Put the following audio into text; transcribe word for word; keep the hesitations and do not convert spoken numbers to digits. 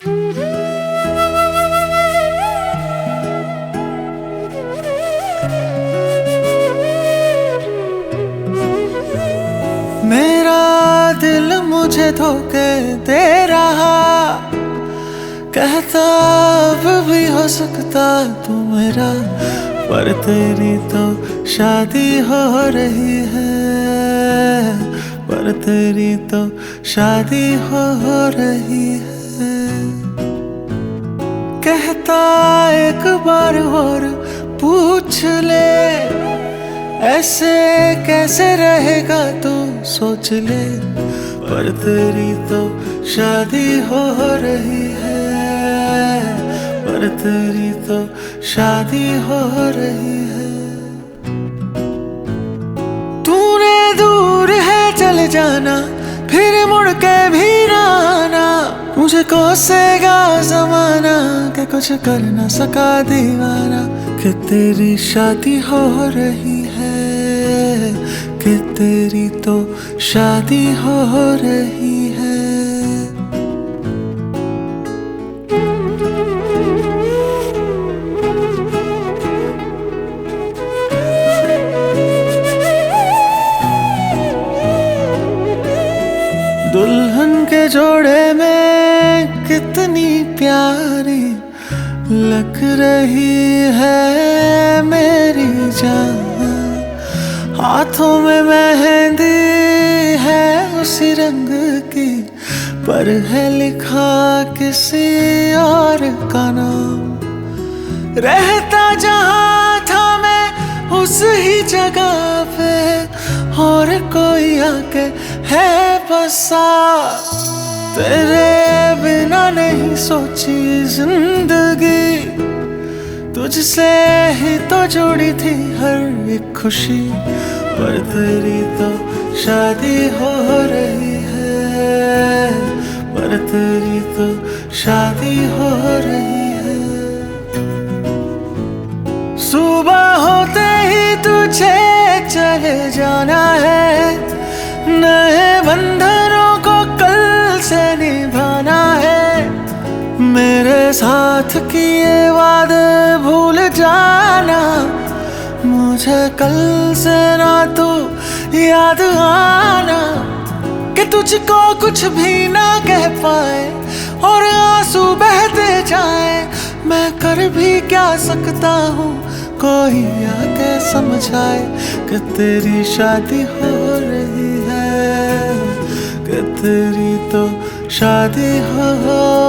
मेरा दिल मुझे धोखे दे रहा, कहता अब भी हो सकता तू मेरा, पर तेरी तो शादी हो रही है, पर तेरी तो शादी हो रही है। कहता एक बार और पूछ ले, ऐसे कैसे रहेगा तू सोच ले, पर तेरी तो शादी हो रही है, पर तेरी तो शादी हो रही है। तूने दूर है चले जाना, फिर मुड़ के भी ना आना, मुझे कोसेगा जमाना कि कुछ कर ना सका दीवाना, कि तेरी शादी हो रही है, कि तेरी तो शादी हो रही है। दुल्हन के जोड़े में कितनी प्यारी लग रही है मेरी जान, हाथों में मेहंदी है उसी रंग की, पर है लिखा किसी और का नाम। रहता जहाँ था मैं उस ही जगह पे, और कोई आके है बसा, तेरे बिना नहीं सोची जिंदगी, तुझसे ही तो जुड़ी थी हर एक खुशी, पर तेरी तो शादी हो रही है, पर तेरी तो शादी हो रही है। सुबह होते ही तुझे चले जाना है, नए बंधनों को कल से निभाना है, मेरे साथ किए वादे भूल जाना, मुझे कल से ना तू याद आना, कि तुझको कुछ भी ना कह पाए और आंसू बहते जाए, मैं कर भी क्या सकता हूँ कोई आके समझाए, कि तेरी शादी हो रही है, कि तेरी तो शादी हो